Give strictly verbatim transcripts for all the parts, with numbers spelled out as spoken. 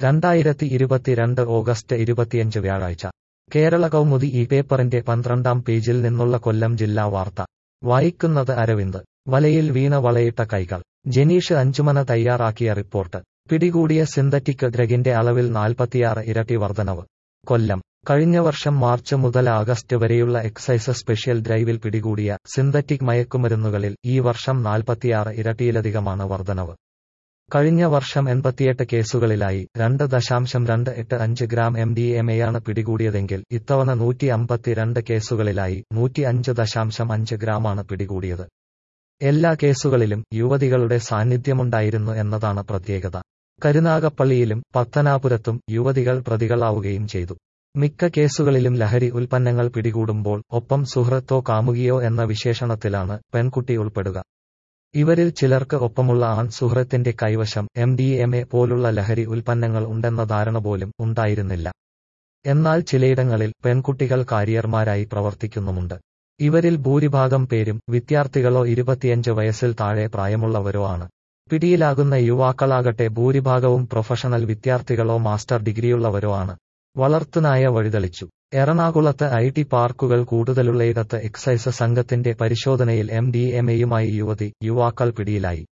രണ്ടായിരത്തി ഇരുപത്തിരണ്ട് ഓഗസ്റ്റ് ഇരുപത്തിയഞ്ച് വ്യാഴാഴ്ച കേരള കൗമുദി ഈ പേപ്പറിന്റെ പന്ത്രണ്ടാം പേജിൽ നിന്നുള്ള കൊല്ലം ജില്ലാ വാർത്ത വായിക്കുന്നത് അരവിന്ദ്. വലയിൽ വീണ വളയിട്ട കൈകൾ. ജനീഷ് അഞ്ചുമന തയ്യാറാക്കിയ റിപ്പോർട്ട്. പിടികൂടിയ സിന്തറ്റിക് ഡ്രഗിന്റെ അളവിൽ നാൽപ്പത്തിയാറ് ഇരട്ടി വർധനവ്. കൊല്ലം. കഴിഞ്ഞ വർഷം മാർച്ച് മുതൽ ആഗസ്റ്റ് വരെയുള്ള എക്സൈസ് സ്പെഷ്യൽ ഡ്രൈവിൽ പിടികൂടിയ സിന്തറ്റിക് മയക്കുമരുന്നുകളിൽ ഈ വർഷം നാൽപ്പത്തിയാറ് ഇരട്ടിയിലധികമാണ് വർധനവ്. കഴിഞ്ഞ വർഷം എൺപത്തിയെട്ട് കേസുകളിലായി രണ്ട് ദശാംശം രണ്ട് എട്ട് അഞ്ച് ഗ്രാം എം ഡി എം എയാണ് പിടികൂടിയതെങ്കിൽ ഇത്തവണ നൂറ്റി അമ്പത്തിരണ്ട് കേസുകളിലായി നൂറ്റി അഞ്ച് ദശാംശം അഞ്ച് ഗ്രാമാണ് പിടികൂടിയത്. എല്ലാ കേസുകളിലും യുവതികളുടെ സാന്നിധ്യമുണ്ടായിരുന്നു എന്നതാണ് പ്രത്യേകത. കരുനാഗപ്പള്ളിയിലും പത്തനാപുരത്തും യുവതികൾ പ്രതികളാവുകയും ചെയ്തു. മിക്ക കേസുകളിലും ലഹരി ഉൽപ്പന്നങ്ങൾ പിടികൂടുമ്പോൾ ഒപ്പം സുഹൃത്തോ കാമുകിയോ എന്ന വിശേഷണത്തിലാണ് പെൺകുട്ടി ഉൾപ്പെടുക. ഇവരിൽ ചിലർക്ക് ഒപ്പമുള്ള ആൺ സുഹൃത്തിന്റെ കൈവശം എം ഡി എം എ പോലുള്ള ലഹരി ഉൽപ്പന്നങ്ങൾ ഉണ്ടെന്ന ധാരണ പോലും ഉണ്ടായിരുന്നില്ല. എന്നാൽ ചിലയിടങ്ങളിൽ പെൺകുട്ടികൾ കാരിയർമാരായി പ്രവർത്തിക്കുന്നുമുണ്ട്. ഇവരിൽ ഭൂരിഭാഗം പേരും വിദ്യാർത്ഥികളോ ഇരുപത്തിയഞ്ച് വയസ്സിൽ താഴെ പ്രായമുള്ളവരോ ആണ്. പിടിയിലാകുന്ന യുവാക്കളാകട്ടെ ഭൂരിഭാഗവും പ്രൊഫഷണൽ വിദ്യാർത്ഥികളോ മാസ്റ്റർ ഡിഗ്രിയുള്ളവരോ ആണ്. വളർത്തുനായ വഴിതെളിച്ചു. എറണാകുളത്ത് ഐ ടി പാർക്കുകൾ കൂടുതലുള്ളയിടത്ത് എക്സൈസ് സംഘത്തിന്റെ പരിശോധനയിൽ എം ഡി എം എയുമായി യുവതി യുവാക്കൾ പിടിയിലായി.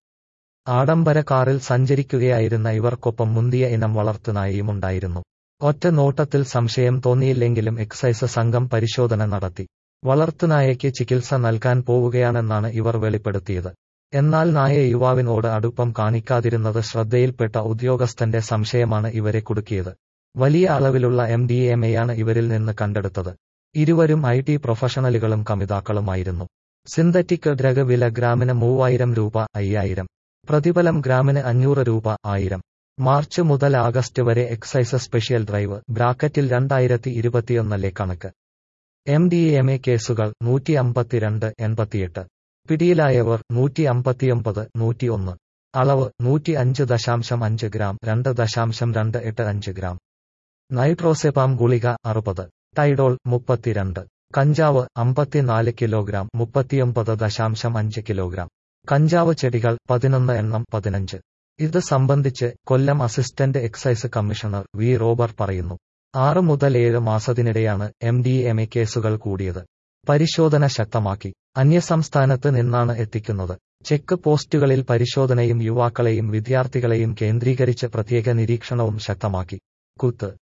ആഡംബര കാറിൽ സഞ്ചരിക്കുകയായിരുന്ന ഇവർക്കൊപ്പം മുന്തിയ ഇനം വളർത്തുനായയുമുണ്ടായിരുന്നു. ഒറ്റ നോട്ടത്തിൽ സംശയം തോന്നിയില്ലെങ്കിലും എക്സൈസ് സംഘം പരിശോധന നടത്തി. വളർത്തുനായയ്ക്ക് ചികിത്സ നൽകാൻ പോവുകയാണെന്നാണ് ഇവർ വെളിപ്പെടുത്തിയത്. എന്നാൽ നായ യുവാവിനോട് അടുപ്പം കാണിക്കാതിരുന്നത് ശ്രദ്ധയിൽപ്പെട്ട ഉദ്യോഗസ്ഥന്റെ സംശയമാണ് ഇവരെ കുടുക്കിയത്. വലിയ അളവിലുള്ള എം ഡി എം എയാണ് ഇവരിൽ നിന്ന് കണ്ടെടുത്തത്. ഇരുവരും ഐ ടി പ്രൊഫഷണലുകളും കമിതാക്കളുമായിരുന്നു. സിന്തറ്റിക് ഡ്രഗ് വില ഗ്രാമിന് മൂവായിരം രൂപ, അയ്യായിരം. പ്രതിഫലം ഗ്രാമിന് അഞ്ഞൂറ് രൂപ, ആയിരം. മാർച്ച് മുതൽ ആഗസ്റ്റ് വരെ എക്സൈസ് സ്പെഷ്യൽ ഡ്രൈവ് ബ്രാക്കറ്റിൽ രണ്ടായിരത്തി ഇരുപത്തിയൊന്നിലെ കണക്ക്. എം ഡി എം എ കേസുകൾ നൂറ്റി അമ്പത്തിരണ്ട്, എൺപത്തിയെട്ട്. പിടിയിലായവർ നൂറ്റി അമ്പത്തിയൊമ്പത്, നൂറ്റി ഒന്ന്. അളവ് നൂറ്റി അഞ്ച് ദശാംശം അഞ്ച് ഗ്രാം, രണ്ട് ദശാംശം രണ്ട് എട്ട് അഞ്ച് ഗ്രാം. നൈട്രോസെപാം ഗുളിക അറുപത്. ടൈഡോൾ മുപ്പത്തിരണ്ട്. കഞ്ചാവ് അമ്പത്തിനാല് കിലോഗ്രാം, മുപ്പത്തിയൊമ്പത് ദശാംശം അഞ്ച് കിലോഗ്രാം. കഞ്ചാവ് ചെടികൾ പതിനൊന്ന് എണ്ണം, പതിനഞ്ച്. ഇത് സംബന്ധിച്ച് Kollam assistant excise commissioner V Robert പറയുന്നു. ആറ് മുതൽ ഏഴ് മാസത്തിനിടെയാണ് എം ഡി എം എ കേസുകൾ കൂടിയത്. പരിശോധന ശക്തമാക്കി. അന്യസംസ്ഥാനത്ത് നിന്നാണ് എത്തിക്കുന്നത്. ചെക്ക് പോസ്റ്റുകളിൽ പരിശോധനയും യുവാക്കളെയും വിദ്യാർത്ഥികളെയും കേന്ദ്രീകരിച്ച് പ്രത്യേക നിരീക്ഷണവും ശക്തമാക്കി. കുത്ത്